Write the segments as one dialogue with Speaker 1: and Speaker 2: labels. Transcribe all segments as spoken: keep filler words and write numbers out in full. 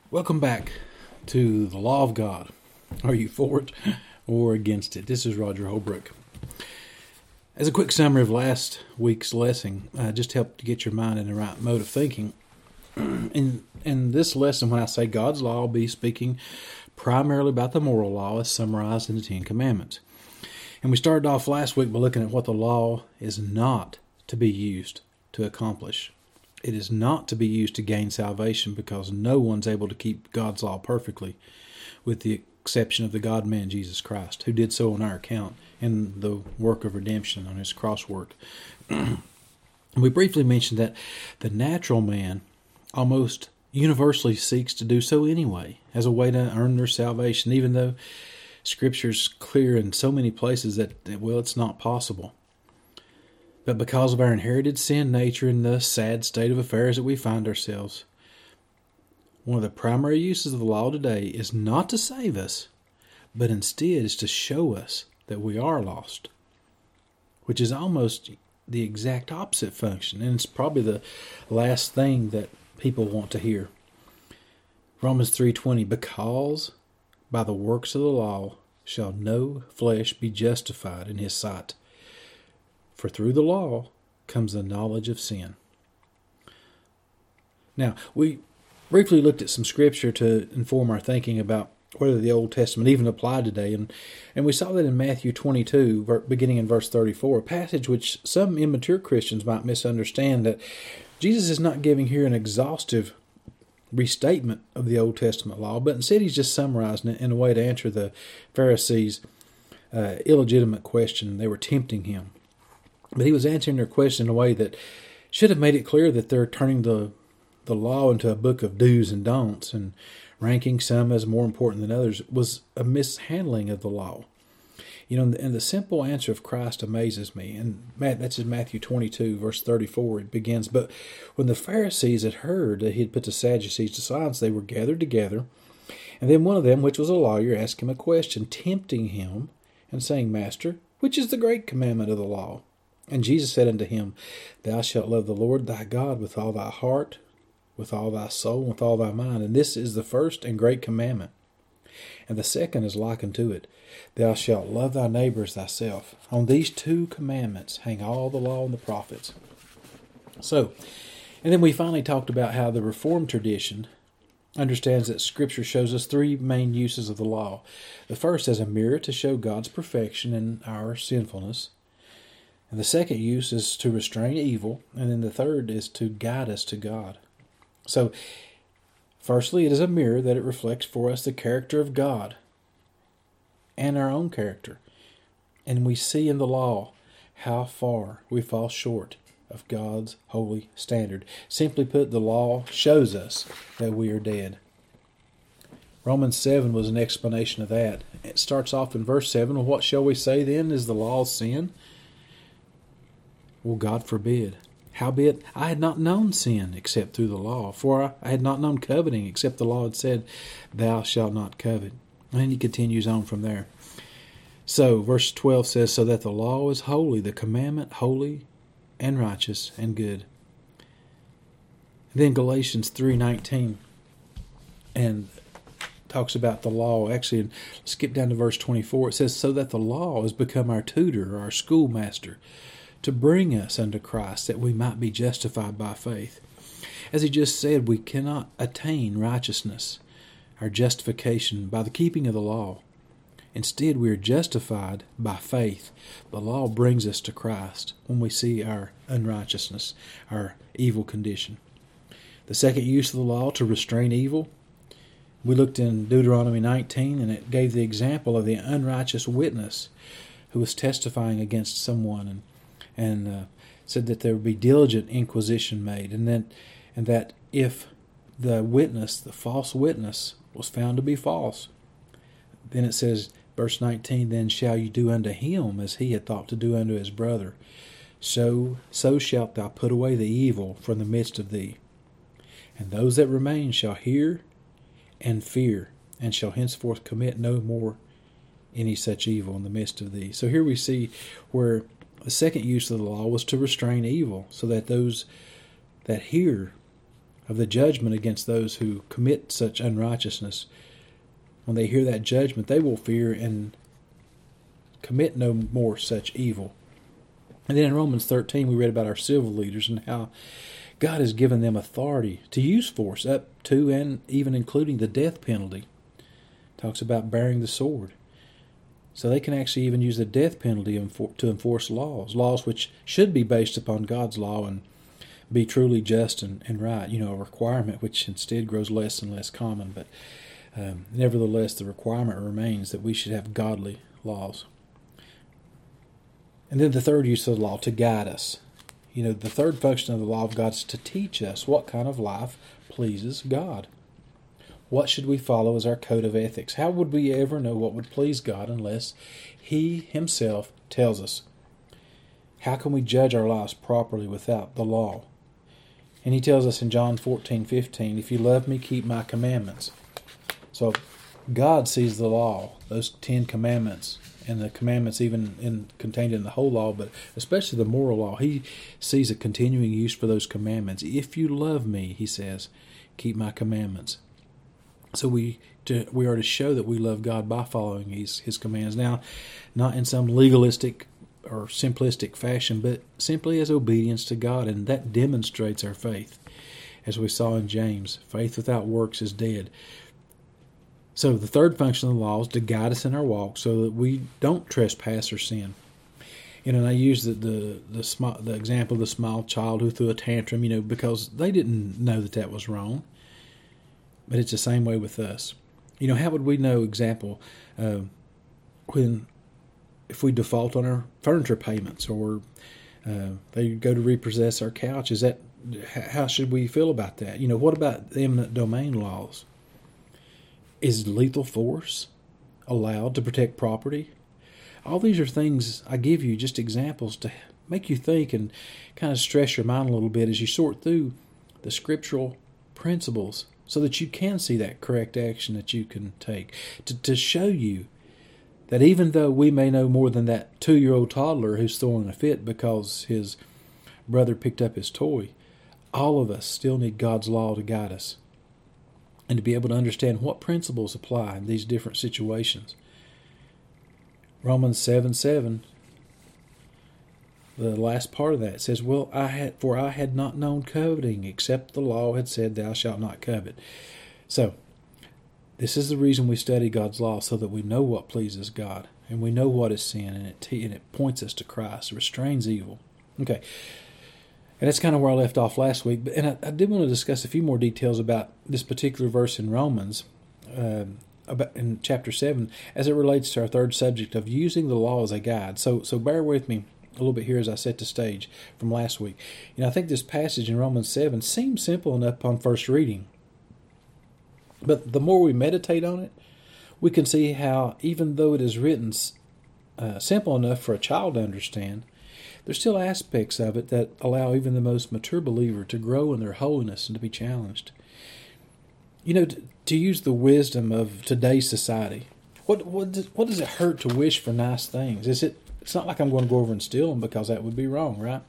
Speaker 1: Welcome back to the Law of God. Are you for it or against it? This is Roger Holbrook. As a quick summary of last week's lesson, uh, just help to get your mind in the right mode of thinking. in, in this lesson, when I say God's law, I'll be speaking primarily about the moral law as summarized in the Ten Commandments. And we started off last week by looking at what the law is not to be used to accomplish. It is not to be used to gain salvation because no one's able to keep God's law perfectly, with the exception of the God-man Jesus Christ, who did so on our account in the work of redemption on his cross work. We briefly mentioned that the natural man almost universally seeks to do so anyway, as a way to earn their salvation, even though Scripture's clear in so many places that, well, it's not possible. But because of our inherited sin nature and the sad state of affairs that we find ourselves, one of the primary uses of the law today is not to save us, but instead is to show us that we are lost, which is almost the exact opposite function, and it's probably the last thing that people want to hear. Romans three twenty, because by the works of the law shall no flesh be justified in his sight. For through the law comes the knowledge of sin. Now, we briefly looked at some scripture to inform our thinking about whether the Old Testament even applied today, and, and we saw that in Matthew twenty-two, beginning in verse thirty-four, a passage which some immature Christians might misunderstand, that Jesus is not giving here an exhaustive restatement of the Old Testament law, but instead he's just summarizing it in a way to answer the Pharisees' uh, illegitimate question. They were tempting him. But he was answering their question in a way that should have made it clear that they're turning the the law into a book of do's and don'ts, and ranking some as more important than others was a mishandling of the law. You know, and the simple answer of Christ amazes me. And that's in Matthew twenty-two, verse thirty-four. It begins, "But when the Pharisees had heard that he had put the Sadducees to silence, they were gathered together. And then one of them, which was a lawyer, asked him a question, tempting him, and saying, Master, which is the great commandment of the law? And Jesus said unto him, Thou shalt love the Lord thy God with all thy heart, with all thy soul, and with all thy mind. And this is the first and great commandment. And the second is like unto it, Thou shalt love thy neighbor as thyself. On these two commandments hang all the law and the prophets." So, and then we finally talked about how the Reformed tradition understands that Scripture shows us three main uses of the law. The first as a mirror to show God's perfection and our sinfulness. And the second use is to restrain evil, and then the third is to guide us to God. So, firstly, it is a mirror that it reflects for us the character of God and our own character. And we see in the law how far we fall short of God's holy standard. Simply put, the law shows us that we are dead. Romans seven was an explanation of that. It starts off in verse seven, "Well, what shall we say then? Is the law sin? Well, God forbid. Howbeit, I had not known sin except through the law, for I had not known coveting except the law had said, Thou shalt not covet." And then he continues on from there. So, verse twelve says, "So that the law is holy, the commandment holy and righteous and good." And then Galatians three nineteen, and talks about the law. Actually, and skip down to verse twenty-four. It says, "So that the law has become our tutor, our schoolmaster, to bring us unto Christ, that we might be justified by faith." As he just said, we cannot attain righteousness, our justification, by the keeping of the law. Instead, we are justified by faith. The law brings us to Christ when we see our unrighteousness, our evil condition. The second use of the law, to restrain evil. We looked in Deuteronomy nineteen, and it gave the example of the unrighteous witness who was testifying against someone, and and uh, said that there would be diligent inquisition made, and that, and that if the witness, the false witness, was found to be false, then it says, verse nineteen, "Then shall you do unto him as he had thought to do unto his brother. So, so shalt thou put away the evil from the midst of thee. And those that remain shall hear and fear, and shall henceforth commit no more any such evil in the midst of thee." So here we see where the second use of the law was to restrain evil, so that those that hear of the judgment against those who commit such unrighteousness. When they hear that judgment, they will fear and commit no more such evil. And then in Romans thirteen, we read about our civil leaders and how God has given them authority to use force up to and even including the death penalty. Talks about bearing the sword. So they can actually even use the death penalty to enforce laws, laws which should be based upon God's law and be truly just and, and right. You know, a requirement which instead grows less and less common. But um, nevertheless, the requirement remains that we should have godly laws. And then the third use of the law, to guide us. You know, the third function of the law of God is to teach us what kind of life pleases God. What should we follow as our code of ethics? How would we ever know what would please God unless He Himself tells us? How can we judge our lives properly without the law? And He tells us in John fourteen fifteen, if you love me, keep my commandments. So God sees the law, those Ten Commandments, and the commandments even in, contained in the whole law, but especially the moral law. He sees a continuing use for those commandments. If you love me, He says, keep my commandments. So we to, we are to show that we love God by following His, His commands. Now, not in some legalistic or simplistic fashion, but simply as obedience to God, and that demonstrates our faith. As we saw in James, faith without works is dead. So the third function of the law is to guide us in our walk so that we don't trespass or sin. You know, and I use the the the, small, the example of the small child who threw a tantrum, you know, because they didn't know that that was wrong. But it's the same way with us. You know, how would we know, example, uh, when if we default on our furniture payments or uh, they go to repossess our couch? Is that how should we feel about that? You know, what about the eminent domain laws? Is lethal force allowed to protect property? All these are things I give you, just examples to make you think and kind of stress your mind a little bit as you sort through the scriptural principles so that you can see that correct action that you can take. To, to show you that even though we may know more than that two-year-old toddler who's throwing a fit because his brother picked up his toy, all of us still need God's law to guide us and to be able to understand what principles apply in these different situations. Romans seven seven, the last part of that says, "Well, I had for I had not known coveting, except the law had said, Thou shalt not covet." So, this is the reason we study God's law, so that we know what pleases God and we know what is sin, and it te- and it points us to Christ, it restrains evil. Okay. And that's kind of where I left off last week. And I, I did want to discuss a few more details about this particular verse in Romans, uh, about in chapter seven, as it relates to our third subject of using the law as a guide. So, so bear with me a little bit here as I set the stage from last week. You know, I think this passage in Romans seven seems simple enough upon first reading, but the more we meditate on it, we can see how, even though it is written uh, simple enough for a child to understand, there's still aspects of it that allow even the most mature believer to grow in their holiness and to be challenged. You know, to, to use the wisdom of today's society, what what does, what does it hurt to wish for nice things? Is it? It's not like I'm going to go over and steal them, because that would be wrong, right?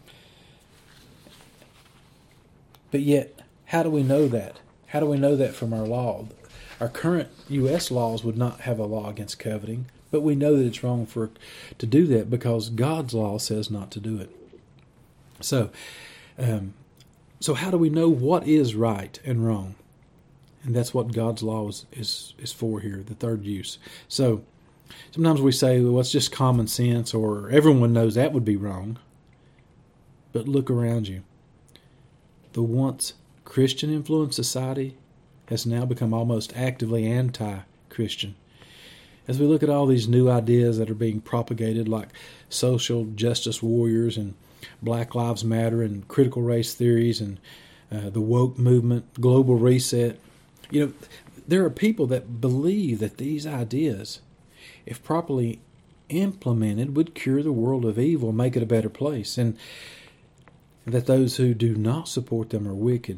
Speaker 1: But yet, how do we know that? How do we know that from our law? Our current U S laws would not have a law against coveting, but we know that it's wrong for to do that because God's law says not to do it. So, um, so how do we know what is right and wrong? And that's what God's law is, is, is for here, the third use. So, sometimes we say, well, it's just common sense, or everyone knows that would be wrong. But look around you. The once Christian-influenced society has now become almost actively anti-Christian. As we look at all these new ideas that are being propagated, like social justice warriors and Black Lives Matter and critical race theories and uh, the woke movement, global reset, you know, there are people that believe that these ideas, if properly implemented, would cure the world of evil and make it a better place, and that those who do not support them are wicked.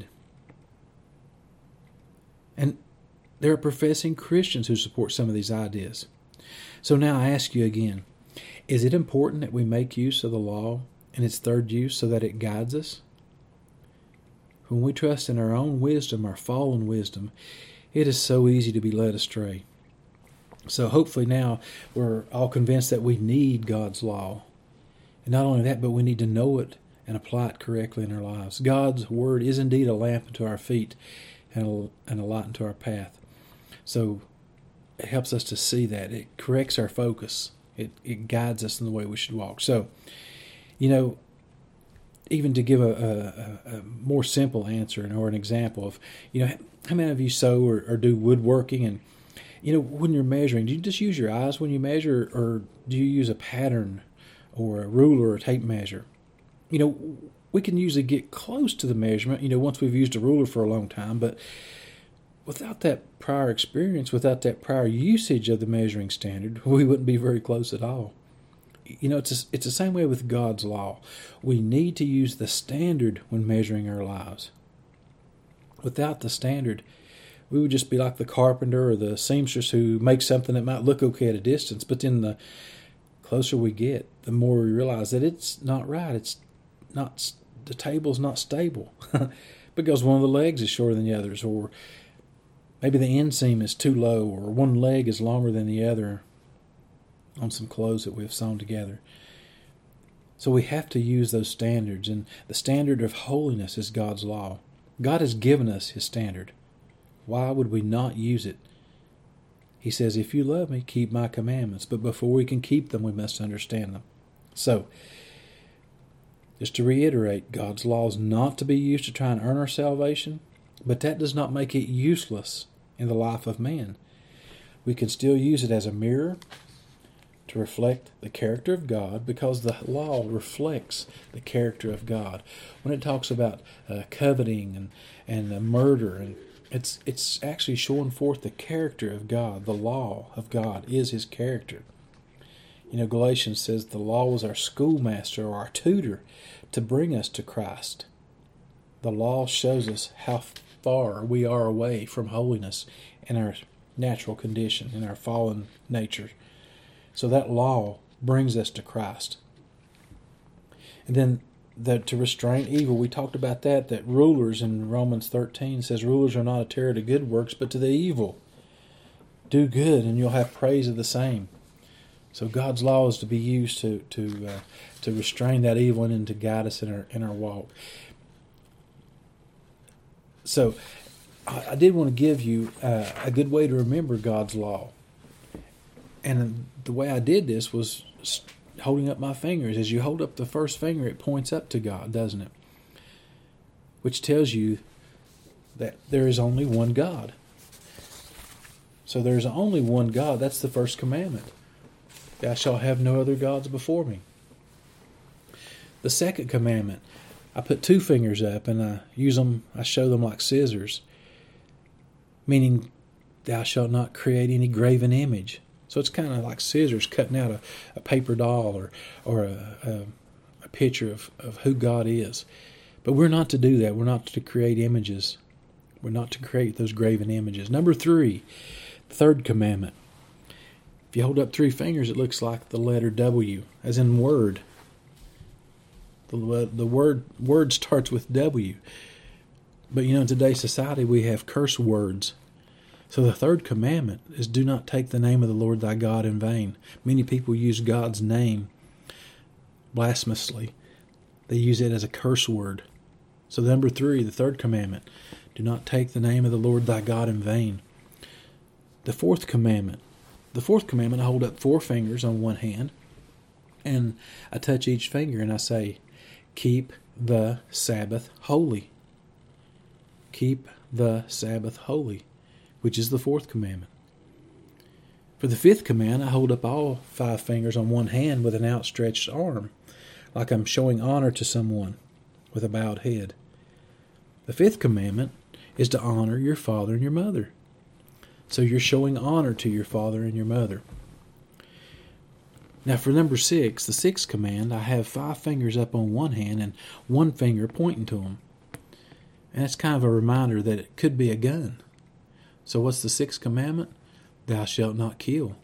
Speaker 1: And there are professing Christians who support some of these ideas. So now I ask you again, is it important that we make use of the law in its third use so that it guides us? When we trust in our own wisdom, our fallen wisdom, it is so easy to be led astray. So hopefully now we're all convinced that we need God's law. And not only that, but we need to know it and apply it correctly in our lives. God's word is indeed a lamp unto our feet and a, and a light unto our path. So it helps us to see that. It corrects our focus. It, it guides us in the way we should walk. So, you know, even to give a, a, a more simple answer or an example of, you know, how many of you sew or, or do woodworking? And, you know, when you're measuring, do you just use your eyes when you measure, or do you use a pattern or a ruler or a tape measure? You know, we can usually get close to the measurement, you know, once we've used a ruler for a long time, but without that prior experience, without that prior usage of the measuring standard, we wouldn't be very close at all. You know, it's a, it's the same way with God's law. We need to use the standard when measuring our lives. Without the standard, we would just be like the carpenter or the seamstress who makes something that might look okay at a distance, but then the closer we get, the more we realize that it's not right. It's not, the table's not stable because one of the legs is shorter than the others, or maybe the inseam is too low, or one leg is longer than the other on some clothes that we've sewn together. So we have to use those standards, and the standard of holiness is God's law. God has given us His standard. Why would we not use it? He says, if you love me, keep my commandments. But before we can keep them, we must understand them. So, just to reiterate, God's law is not to be used to try and earn our salvation, but that does not make it useless in the life of man. We can still use it as a mirror to reflect the character of God, because the law reflects the character of God. When it talks about uh, coveting and, and uh, murder, and it's it's actually showing forth the character of God. The law of God is His character. You know, Galatians says the law was our schoolmaster or our tutor to bring us to Christ. The law shows us how far we are away from holiness in our natural condition, in our fallen nature. So that law brings us to Christ. And then the, to restrain evil, we talked about that, that rulers in Romans thirteen says rulers are not a terror to good works, but to the evil. Do good and you'll have praise of the same. So God's law is to be used to to uh, to restrain that evil and to guide us in our in our walk. So I, I did want to give you uh, a good way to remember God's law. And the way I did this was holding up my fingers. As you hold up the first finger, it points up to God, doesn't it? Which tells you that there is only one God. So there's only one God. That's the first commandment. Thou shalt have no other gods before me. The second commandment, I put two fingers up and I use them, I show them like scissors, meaning thou shalt not create any graven image. So it's kind of like scissors cutting out a, a paper doll or or a, a, a picture of, of who God is. But we're not to do that. We're not to create images. We're not to create those graven images. Number three, third commandment. If you hold up three fingers, it looks like the letter W, as in word. The, the word word starts with W. But you know, in today's society, we have curse words. So the third commandment is do not take the name of the Lord thy God in vain. Many people use God's name blasphemously. They use it as a curse word. So number three, the third commandment, do not take the name of the Lord thy God in vain. The fourth commandment. The fourth commandment, I hold up four fingers on one hand, and I touch each finger and I say, keep the Sabbath holy. Keep the Sabbath holy, which is the fourth commandment. For the fifth command, I hold up all five fingers on one hand with an outstretched arm, like I'm showing honor to someone with a bowed head. The fifth commandment is to honor your father and your mother. So you're showing honor to your father and your mother. Now for number six, the sixth command, I have five fingers up on one hand and one finger pointing to them. And that's kind of a reminder that it could be a gun. So what's the sixth commandment? Thou shalt not kill.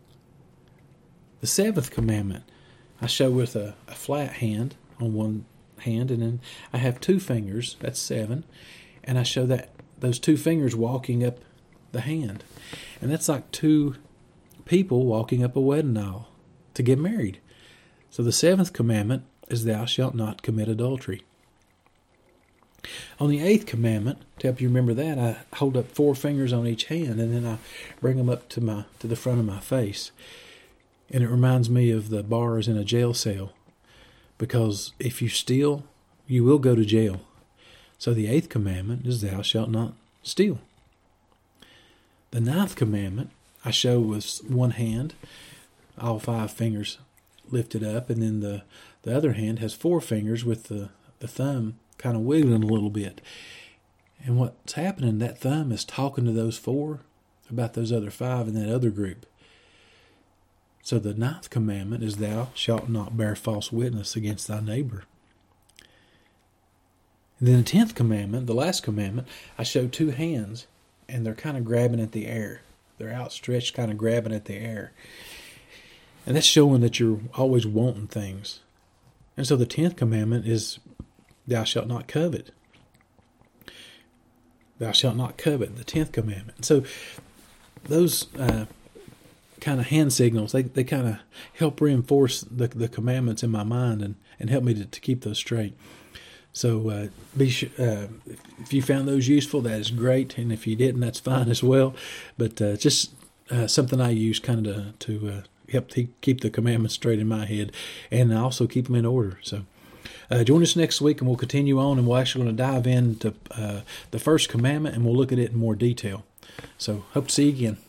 Speaker 1: The seventh commandment, I show with a, a flat hand on one hand, and then I have two fingers. That's seven, and I show that those two fingers walking up the hand, and that's like two people walking up a wedding aisle to get married. So the seventh commandment is thou shalt not commit adultery. On the eighth commandment, to help you remember that, I hold up four fingers on each hand, and then I bring them up to my to the front of my face. And it reminds me of the bars in a jail cell, because if you steal, you will go to jail. So the eighth commandment is thou shalt not steal. The ninth commandment I show with one hand, all five fingers lifted up, and then the, the other hand has four fingers with the, the thumb kind of wiggling a little bit. And what's happening, that thumb is talking to those four about those other five in that other group. So the ninth commandment is thou shalt not bear false witness against thy neighbor. And then the tenth commandment, the last commandment, I show two hands, and they're kind of grabbing at the air. They're outstretched, kind of grabbing at the air. And that's showing that you're always wanting things. And so the tenth commandment is thou shalt not covet. Thou shalt not covet, the tenth commandment. So those uh, kind of hand signals, they, they kind of help reinforce the the commandments in my mind and, and help me to, to keep those straight. So uh, be sure, uh, if you found those useful, that is great. And if you didn't, that's fine as well. But uh, just uh, something I use kind of to, to uh, help te- keep the commandments straight in my head, and also keep them in order. So uh, join us next week, and we'll continue on, and we're actually going to dive into uh, the first commandment, and we'll look at it in more detail. So hope to see you again.